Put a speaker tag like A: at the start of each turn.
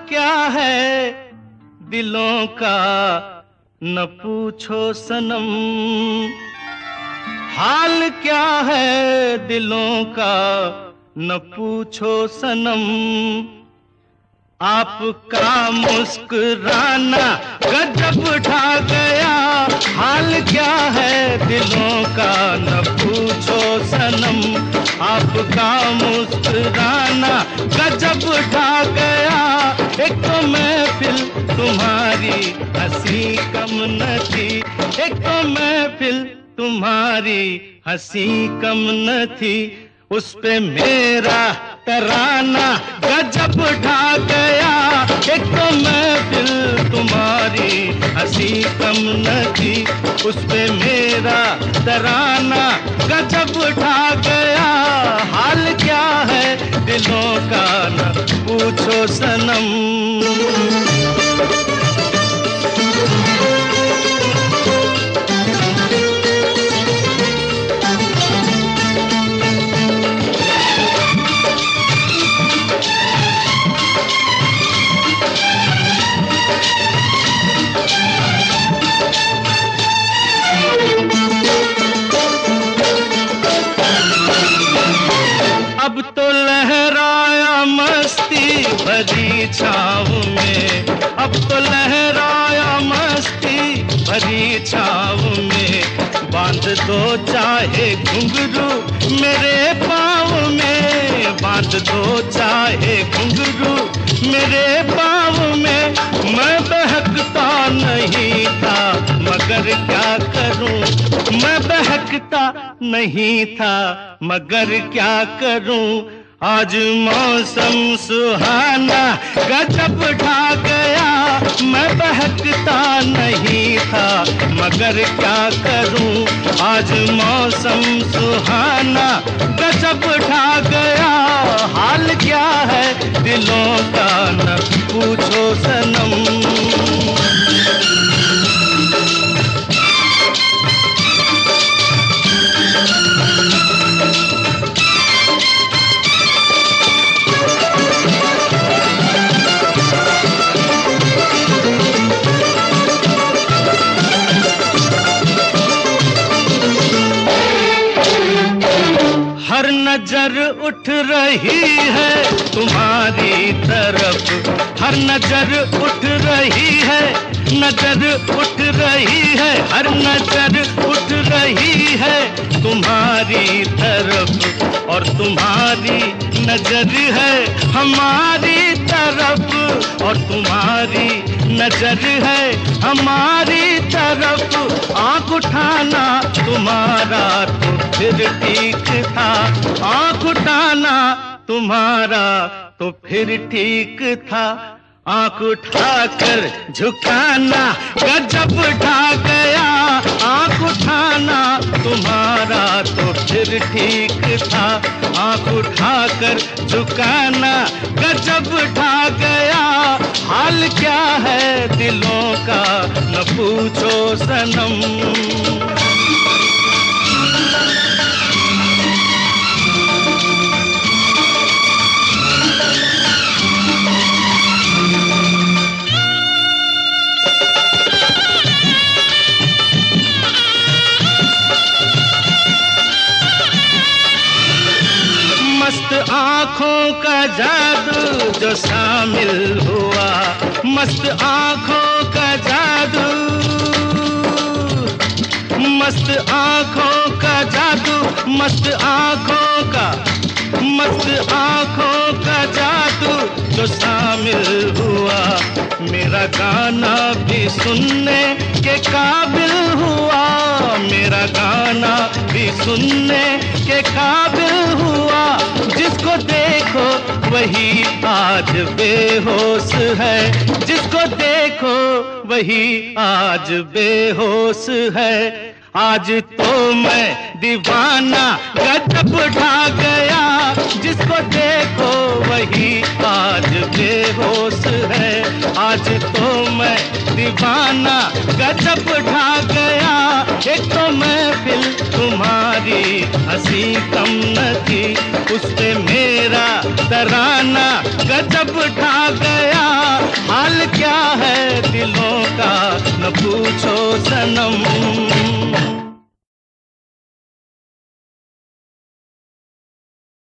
A: क्या है दिलों का न पूछो सनम, हाल क्या है दिलों का न पूछो सनम। आपका मुस्कुराना गजब ढा गया, हाल क्या है दिलों का न पूछो सनम। आपका मुस्कुराना गजब ढा गया, एक तो महफिल तुम्हारी हंसी कम न थी, एक तो महफिल तुम्हारी हंसी कम न थी। उस पे मेरा तराना गजब ढा गया, एक तो महफिल तुम्हारी हंसी कम न थी। उस पे मेरा तराना गजब ढा गया, हाल क्या है दिलों का न पूछो सनम। अब तो लहराया मस्ती भरी छाँव में, अब तो लहराया मस्ती भरी छाँव में। बांध दो चाहे घुंघरू मेरे पाँव में, बांध दो चाहे घुंघरू मेरे पाँव में। मैं बहकता नहीं था मगर क्या करूं, मैं बहकता नहीं था मगर क्या करूं। आज मौसम सुहाना गजब ढा गया, मैं बहकता नहीं था मगर क्या करूं। आज मौसम सुहाना गजब ढा गया, हाल क्या है दिलों का न पूछो सनम। हर नजर उठ रही है तुम्हारी तरफ, हर नजर उठ रही है, नजर उठ रही है, हर नजर उठ रही है तुम्हारी तरफ। और तुम्हारी नजर है हमारी तरफ, और तुम्हारी नजर है हमारी तरफ। आँख उठाना तुम्हारा तो फिर ठीक था, आँख उठाना तुम्हारा तो फिर ठीक था। आँख उठाकर झुकाना गजब ढा गया, आँख उठाना तुम्हारा तो फिर ठीक था। आँख उठाकर झुकाना गजब ढा गया, हाल क्या है दिलों का न पूछो सनम। मस्त आँखों का जादू जो शामिल हुआ, मस्त आँखों का जादू, मस्त आँखों का जादू, मस्त आँखों का, मस्त आँखों का जादू जो शामिल हुआ। मेरा गाना भी सुनने के काबिल हुआ, मेरा गाना भी सुनने के काबिल हुआ। जिसको देखो वही आज बेहोश है, जिसको देखो वही आज बेहोश है। आज तो मैं दीवाना गजब ढा गया, जिसको देखो वही आज बेहोश है। आज तो मैं दीवाना गजब ढा गया। एक तो महफिल तुम्हारी हंसी कम न थी, उस पे मेरा तराना गजब ढा गया। हाल क्या है दिलों का न पूछो सनम।